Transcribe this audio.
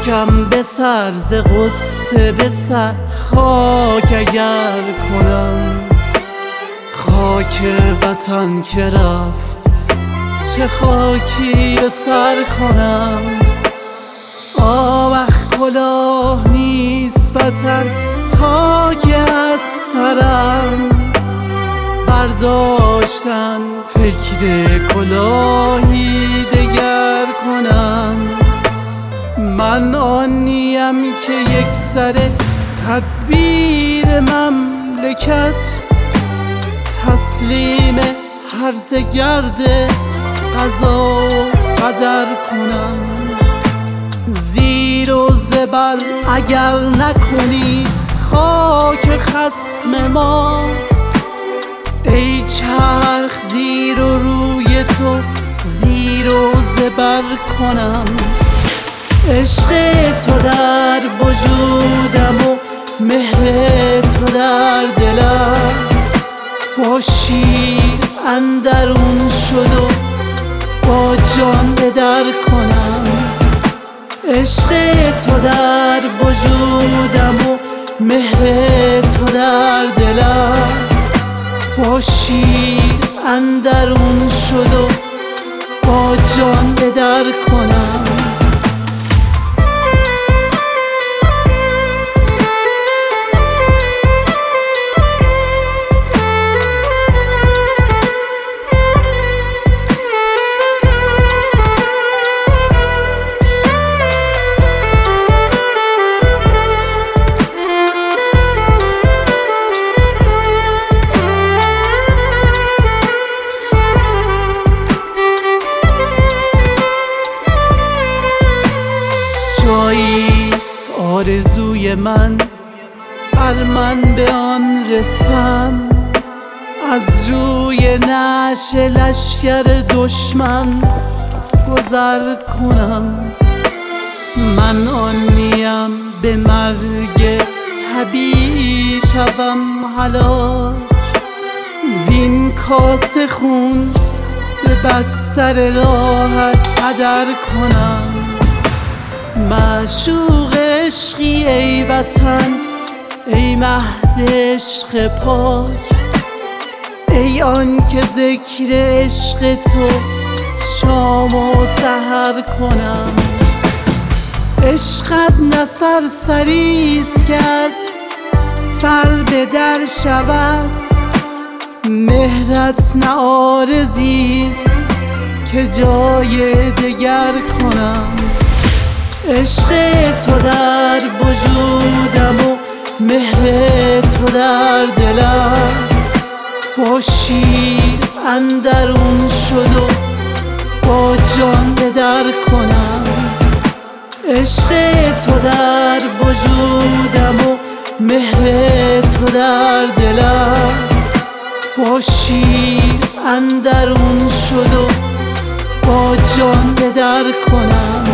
خاکم به سر ز غصه به سر خاک اگر کنم، خاک وطن که رفت چه خاکی به سر کنم. آوخ کلاه نیست وطن تا که از سرم برداشتن فکر کلاهی دگر کنم. من آنیم که یک سر تدبیر مملکت تسلیم هرزه گرد قضا و قدر کنم. زیر و زبر اگر نکنی خاک خصم ما، ای چرخ زیر و روی تو زیر و زبر کنم. عشق تو در وجودم و مهر تو در دلم، با شیر اندرون شد و با جان به در کنم. عشق تو در وجودم و مهر تو در دلم، با شیر اندرون شد و با جان به در کنم. جاییست آرزوی من بر من به آن رسم، از روی نعش لشکر دشمن گذر کنم. من آن نیم به مرگ طبیعی شوم هلاک، وین کاسه خون به بستر راحت هدر کنم. معشوق عشقی ای وطن، ای مهد عشق پاک، ای آن که ذکر عشق تو شام و سحر کنم. عشقت نه سرسریست که از سر به در شود، مهرت نه عارضیست که جای دگر کنم. عشق تو در وجودم و مهر تو در دلم، با شیر اندرون شد و با جان به در کنم. عشق تو در وجودم و مهر تو در دلم، با شیر اندرون شد و با جان به در کنم.